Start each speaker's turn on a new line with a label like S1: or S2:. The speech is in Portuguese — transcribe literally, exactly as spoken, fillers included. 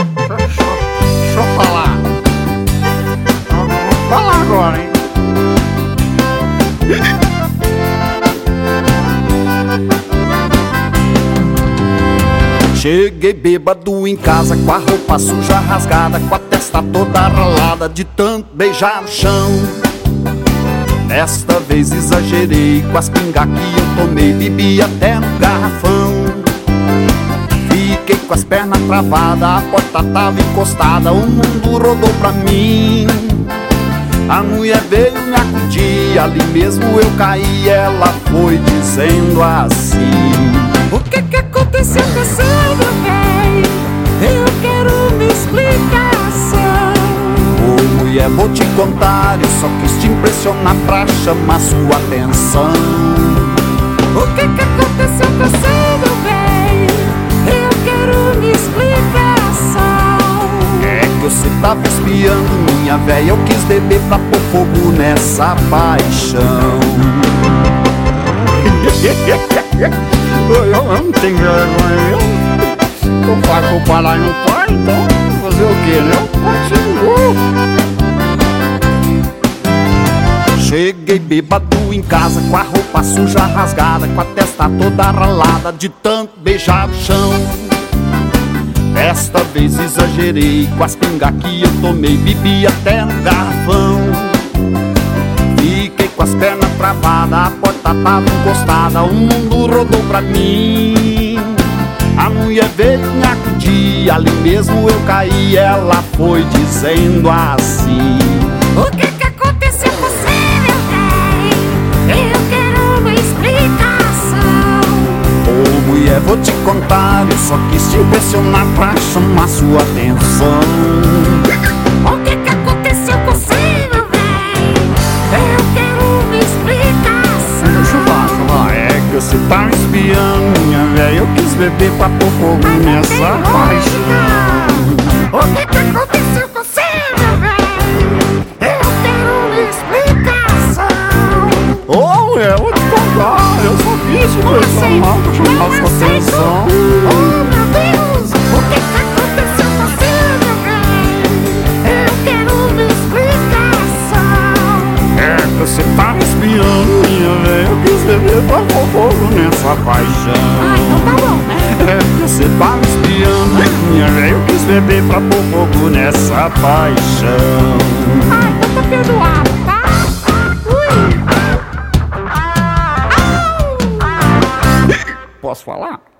S1: Deixa, deixa eu falar. Vou falar agora, hein?
S2: Cheguei bêbado em casa, com a roupa suja rasgada, com a testa toda ralada de tanto beijar no chão. Desta vez exagerei, com as pingas que eu tomei, bebi até no garrafão. Fiquei com as pernas travadas, a porta tava encostada, o mundo rodou pra mim. A mulher veio me acudir, ali mesmo eu caí, ela foi dizendo assim:
S3: o que que aconteceu com você, meu bem? Eu quero uma explicação.
S2: Ô mulher, vou te contar, eu só quis te impressionar pra chamar sua atenção.
S3: O que que aconteceu com você, meu bem? Eu quero uma explicação.
S2: É que você tava espiando minha véia, eu quis beber pra pôr fogo nessa paixão.
S1: Eu não tenho vergonha, eu não faço o parar e não paro, então fazer o que, né? Continuo.
S2: Cheguei bêbado em casa, com a roupa suja rasgada, com a testa toda ralada de tanto beijar o chão. Desta vez exagerei, com as pingas que eu tomei, bebi até no garrafão. Fiquei com as pernas travadas, a porta tava encostada, o mundo rodou pra mim. A mulher veio me acudir, ali mesmo eu caí, ela foi dizendo assim:
S3: o que que aconteceu com você, meu bem? Eu quero uma explicação.
S2: Ô mulher, vou te contar, eu só quis te impressionar pra chamar sua atenção.
S3: O que que aconteceu com você, meu bem? Eu quero uma explicação.
S1: Deixa eu falar, deixa eu falar. É que você tá me espiando, minha velha, eu quis beber pra pôr fogo nessa paixão.
S3: O que que aconteceu com você, meu bem? Eu quero uma explicação.
S1: Ô mulher, vou te contar, eu só quis te impressionar pra chamar sua atenção.
S3: Oh meu Deus, o que que aconteceu com você, meu bem? Eu quero uma explicação.
S1: É que você tá me espiando, minha velha, eu quis beber pra pôr fogo nessa paixão.
S3: Ah, então tá bom, né?
S1: É que você tá me espiando, minha velha, eu quis beber pra pôr fogo nessa paixão.
S3: Ah, então tá perdoado, tá? Ui.
S1: Posso falar?